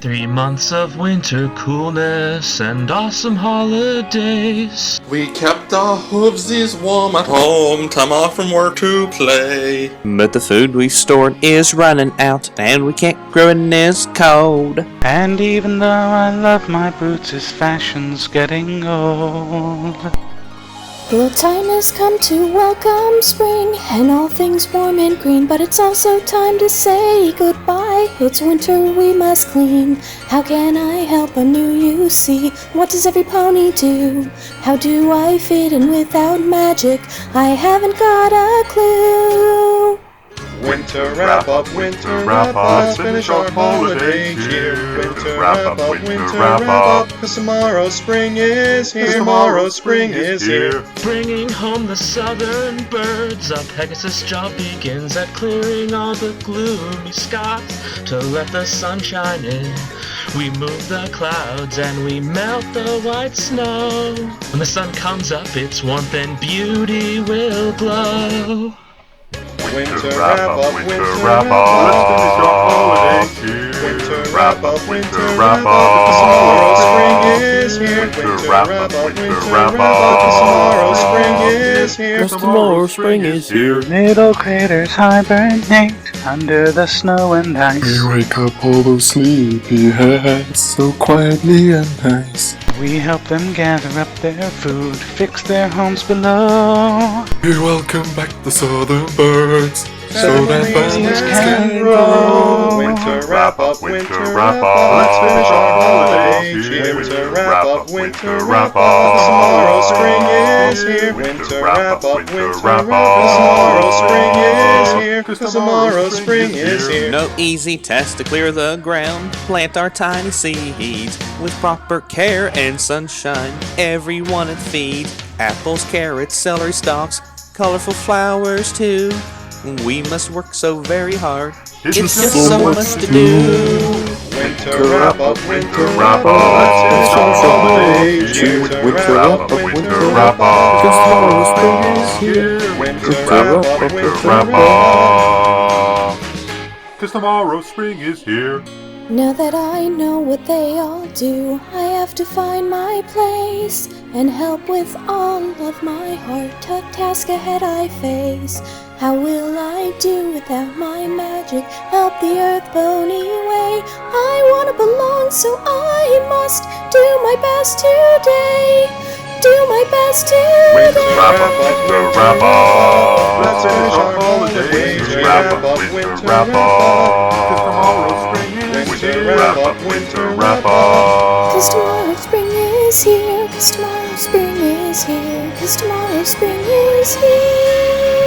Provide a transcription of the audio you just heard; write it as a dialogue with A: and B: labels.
A: 3 months of winter coolness and awesome holidays.
B: We kept our hoovesies warm at home, time off from work to play.
C: But the food we stored is running out, and we can't grow in this cold.
D: And even though I love my boots, this fashion's getting old.
E: The time has come to welcome spring and all things warm and green, but it's also time to say goodbye. It's winter, we must clean. How can I help a new you see? What does every pony do? How do I fit in without magic? I haven't got a clue.
F: Winter wrap up, let's finish our holiday cheer. Winter wrap up, cause tomorrow spring is here, tomorrow spring is here.
A: Bringing home the southern birds, a Pegasus job begins at clearing all the gloomy skies to let the sun shine in. We move the clouds and we melt the white snow. When the sun comes up, its warmth and beauty will glow.
F: Winter wrap up, let's finish our holiday cheer. Winter wrap up, cause tomorrow spring is here. Winter wrap up, cause tomorrow spring is here.
C: Cause tomorrow spring is here.
D: Little critters hibernate under the snow and ice.
G: We wake up all those sleepyheads so quietly and nice.
D: We help them gather up their food, fix their homes below.
G: We welcome back the southern birds so that families can grow.
F: Winter wrap up, let's finish our holiday cheer. Winter wrap up, cause tomorrow spring is here. Winter wrap up, cause tomorrow spring is here. Cause tomorrow spring is here.
C: No easy task to clear the ground, plant our tiny seeds with proper care and sunshine. Everyone it feeds apples, carrots, celery stalks, colorful flowers too. We must work so very hard. It's just so much to do.
F: Winter wrap up, let's finish our holiday cheer. Winter wrap up, cause tomorrow spring is here. Winter wrap up,
G: cause tomorrow spring is here.
E: Now that I know what they all do, I have to find my place and help with all of my heart. Tough task ahead I face. How will I do without my magic? Help the earth pony way. I wanna belong, so I must do my best today. Do my best today.
F: Winter wrap up, let's finish our holiday cheer. Winter wrap up, cause tomorrow spring is here. Winter wrap up,
E: Cause tomorrow spring is here. Cause tomorrow spring is here. Cause tomorrow spring is here.